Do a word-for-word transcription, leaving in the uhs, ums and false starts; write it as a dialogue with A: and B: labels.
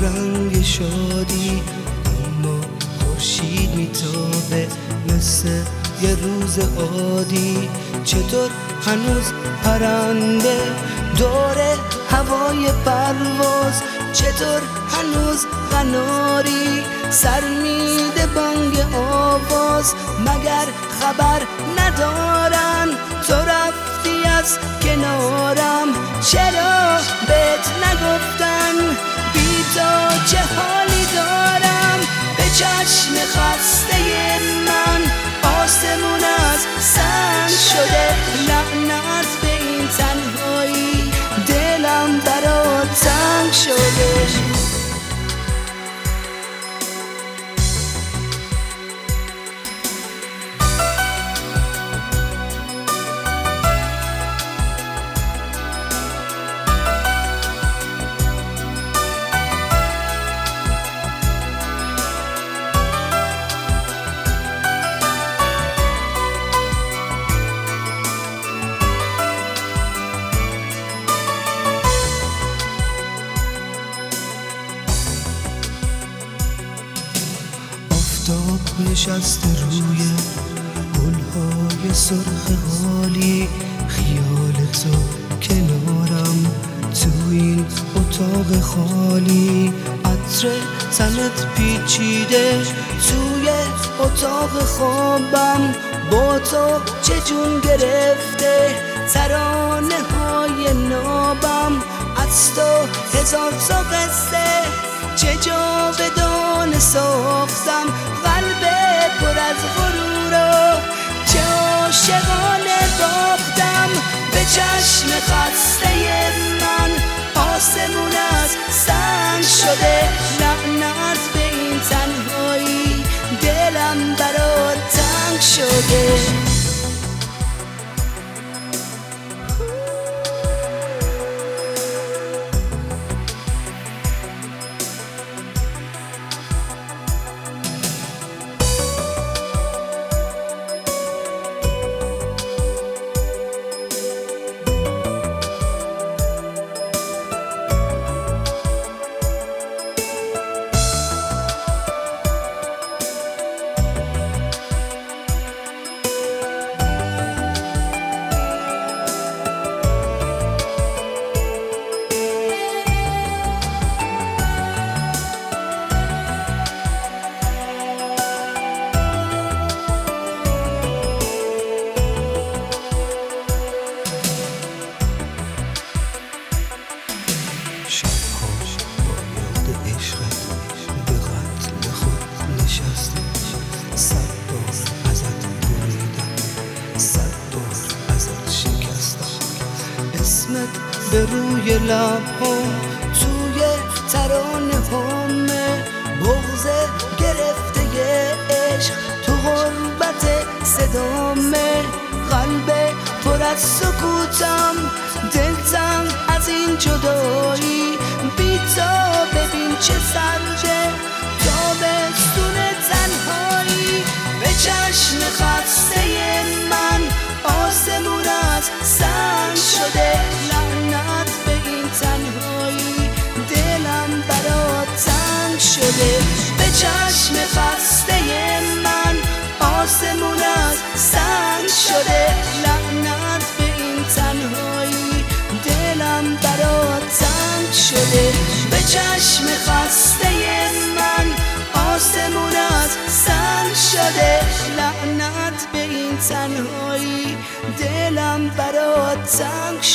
A: رنگ شادی، اما خورشید میتابه مثل یه روز عادی. چطور هنوز پرنده دور هوای پرواز، چطور هنوز قناری سر میده بانگ آواز. مگر خبر ندارن تو رفتی از کنارم؟ چرا بهت نگفتن بی تو چه حالی دارم؟ به چشم خسته من آسمون از سنگ شده. لعنت به این تنهایی، دلم برات تنگ شده. آفتاب نشسته روی گلهای سرخ حالی، خیال تو کنارم تو این اتاق خالی. عطر تنت پیچیده توی اتاق خوابم، با تو چه جون گرفته ترانه های نابم. از تو هزار تا قصه چه جاودانه ساختم، قلب پر از غرور و چه عاشقانه باختم. به چشم خسته من آسمون از سنگ شده. لعنت به این تنهایی، دلم برات تنگ شده. شبها با یاد عشقت به قتل خود نشستم. صد بار ازت بریدم، صد بار ازت شکستم. اسمت به روی لبهام توی ترانه هامه. بغض گرفته عشق تو غربت صدامه. قلب پر از سکوتم، دلتنگ از این جدایی. بی تو ببین چه سرده تابستون تنهایی. به چشم خسته من آسمون از سنگ شده. لعنت به این تنهایی، دلم برات تنگ شده. به چشم خسته من آسمون از سنگ شده. لعنت به این تنهایی، دلم برات تنگ شده. به چشم خسته من آسمون از سنگ شده. لعنت به این تنهایی، دلم برات تنگ شده.